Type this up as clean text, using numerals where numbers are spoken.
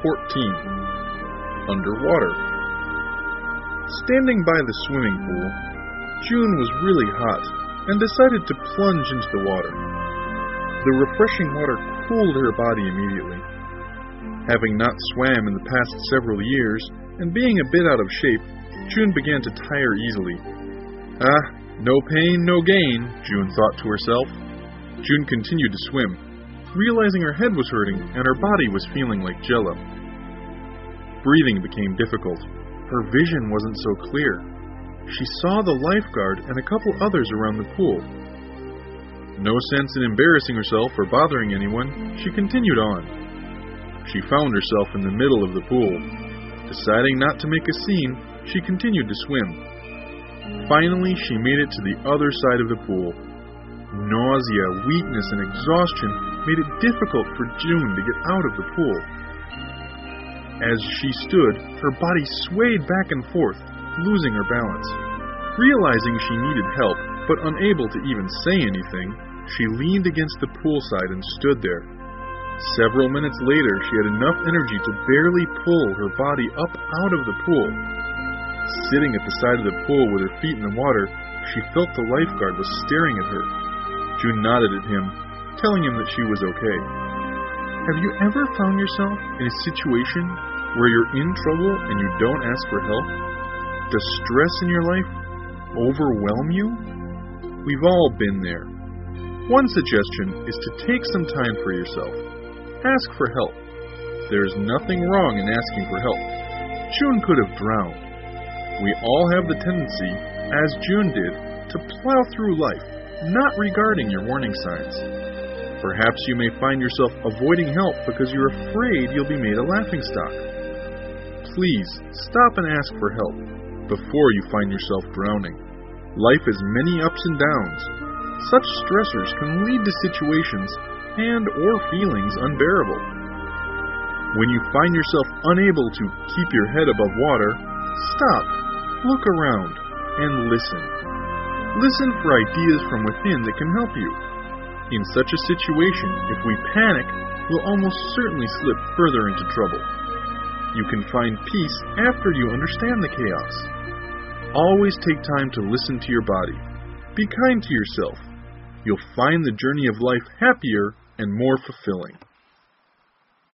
14. Underwater. Standing by the swimming pool, June was really hot and decided to plunge into the water. The refreshing water cooled her body immediately. Having not swam in the past several years and being a bit out of shape, June began to tire easily. No pain, no gain, June thought to herself. June continued to swim, realizing her head was hurting and her body was feeling like jello. Breathing became difficult. Her vision wasn't so clear. She saw the lifeguard and a couple others around the pool. No sense in embarrassing herself or bothering anyone, she continued on. She found herself in the middle of the pool. Deciding not to make a scene, she continued to swim. Finally, she made it to the other side of the pool. Nausea, weakness, and exhaustion made it difficult for June to get out of the pool. As she stood, her body swayed back and forth, losing her balance. Realizing she needed help, but unable to even say anything, she leaned against the poolside and stood there. Several minutes later, she had enough energy to barely pull her body up out of the pool. Sitting at the side of the pool with her feet in the water, she felt the lifeguard was staring at her. June nodded at him, telling him that she was okay. Have you ever found yourself in a situation where you're in trouble and you don't ask for help? Does stress in your life overwhelm you? We've all been there. One suggestion is to take some time for yourself. Ask for help. There's nothing wrong in asking for help. June could have drowned. We all have the tendency, as June did, to plow through life, not regarding your warning signs. Perhaps you may find yourself avoiding help because you're afraid you'll be made a laughingstock. Please, stop and ask for help before you find yourself drowning. Life has many ups and downs. Such stressors can lead to situations and or feelings unbearable. When you find yourself unable to keep your head above water, stop, look around, and listen. Listen for ideas from within that can help you. In such a situation, if we panic, we'll almost certainly slip further into trouble. You can find peace after you understand the chaos. Always take time to listen to your body. Be kind to yourself. You'll find the journey of life happier and more fulfilling.